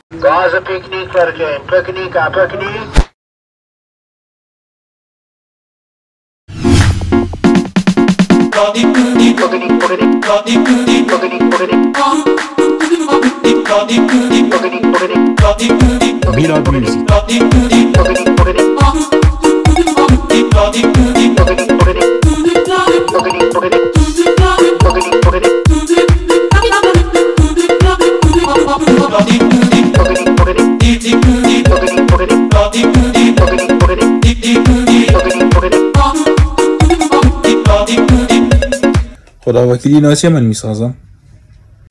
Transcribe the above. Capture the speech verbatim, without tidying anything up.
गाज पिकनिक करके पिकनिक आ पिकनिक Milad Music. خدا وکیلی اینا چه من میسازم.